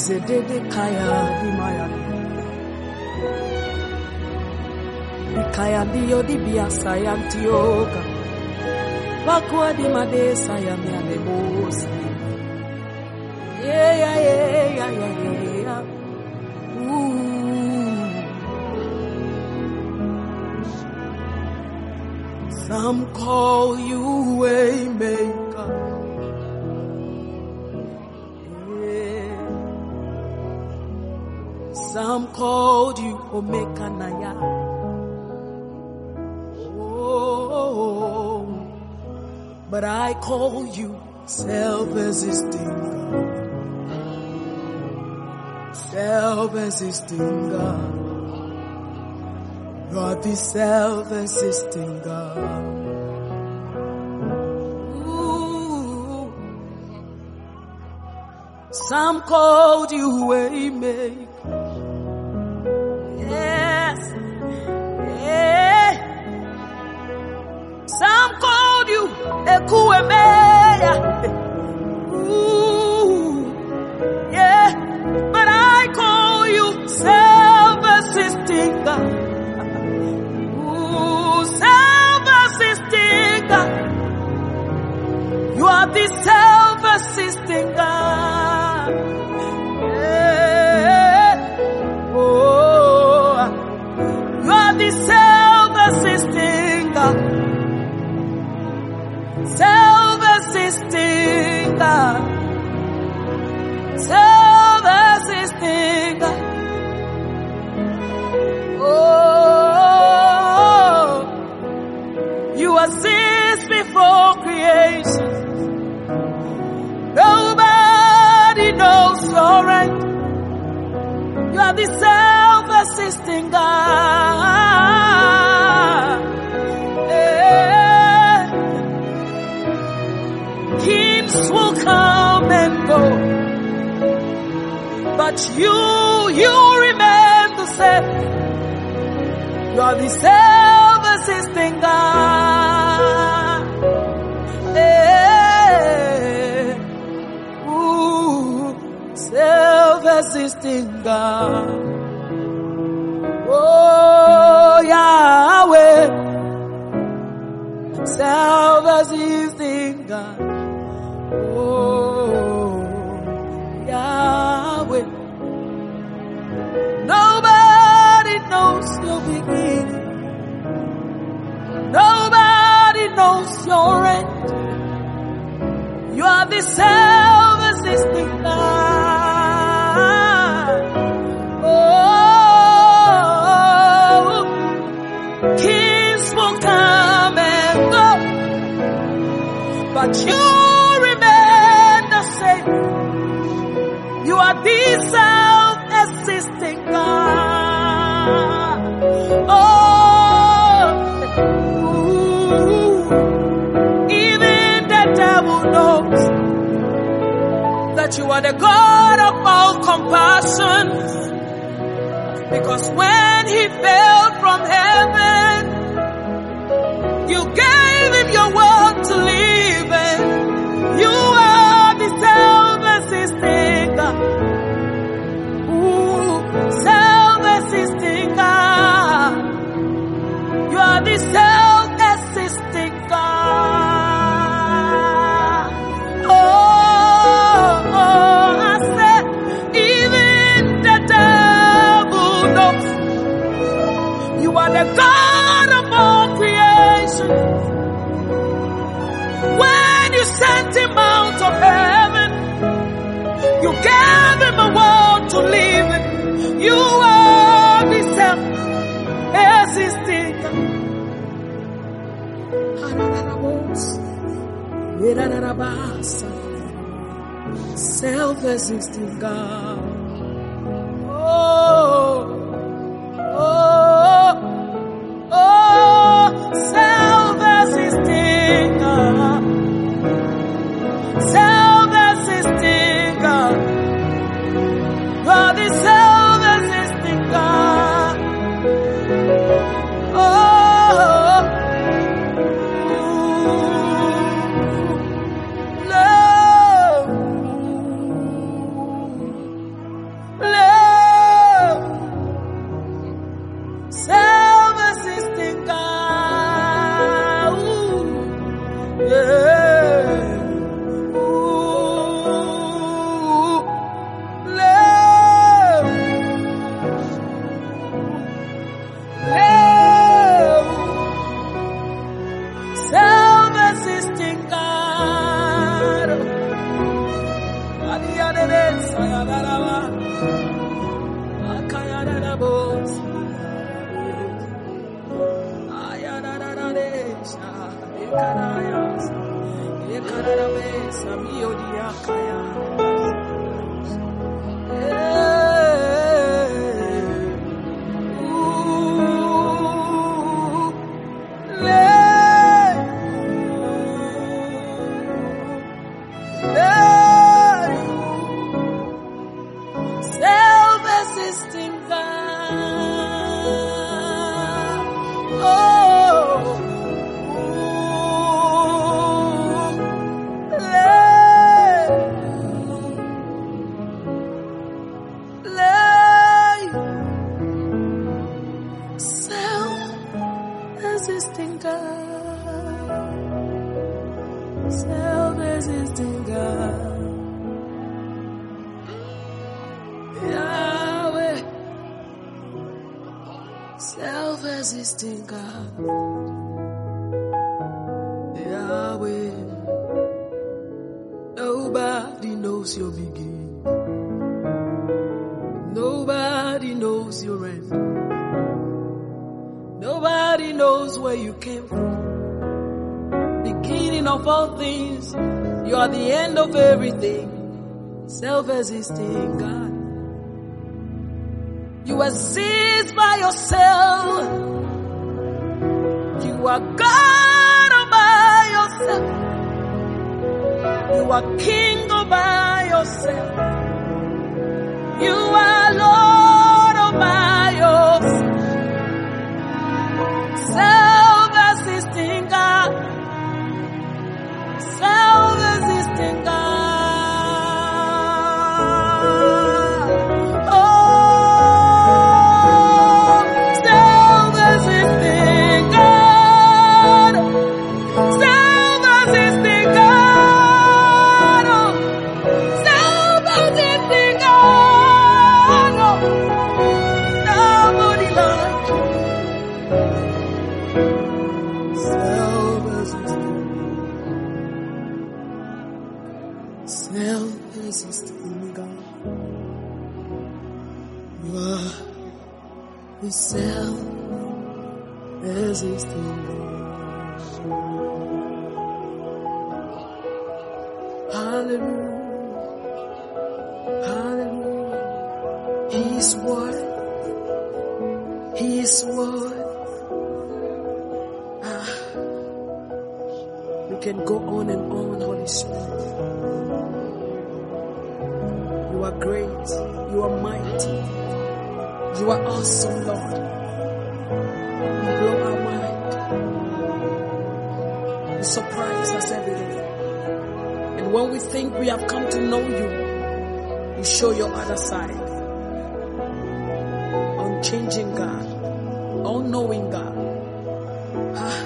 Zedede kaya di maya. Ikaya diyo di biasa yang tioka. Bakwa di madesa ya miane bosi. Yeah, yeah, yeah, yeah, yeah, yeah. Ooh. Some call you Waymaker. Yeah. Some called you Omega Naya. Oh, but I call you self-existing God. Self-existing God. You're the self-existing God. Ooh. Some called you Waymaker. Yes. Yeah. Some called you Ekuemeya. Ooh. Yeah. But I call you self-existing God. Ooh, self-existing God. You are the self-existing God. Yeah. Oh, you are the self-existing God. Self-existing God. Self-existing God. Oh, you exist before creation. Nobody knows your end. You are the self-existing God. Yeah. Kings will come and go, but you remain the same. You are the self-existing God. Yeah. Ooh, self-existing God. Oh, Yahweh, self-existing God. Oh, Yahweh. Nobody knows your beginning. Nobody knows your end. You are the self-existing God. Oh, kings will come and go, but you remain the same. You are the self-existing God. Oh, ooh, even the devil knows that you are the God of all compassion. Because when he fell from heaven, you gave him your word to live in. You are the self-existing God. Ooh, self-existing God. You are the self-existing God. Oh, I said, even the devil knows you are the God of all creation. When you sent him out of heaven, you gave him a world to live in. You are the self-existing God. Self-existing God. Oh, oh, oh, self-existing God. Self-existing God. You are the self-existing God. Oh, love. Self-existing God. Oh, self-existing God. Self-existing God. Yahweh, self-existing God. Yahweh, nobody knows your beginning. Nobody knows your end. Nobody knows where you came from. Beginning of all things, you are the end of everything. Self-existing God. You exist by yourself. You are God all by yourself. You are King all by yourself. You are Lord all by yourself. Self-existing God. Self-existing God. Self-existing God. You are the self-existing God. Hallelujah. Hallelujah. He is worth. He is worth. We can go on and on, Holy Spirit. You are great. You are mighty. You are awesome, Lord. You blow our mind. You surprise us every day. And when we think we have come to know you, you show your other side. Unchanging God. All-knowing God.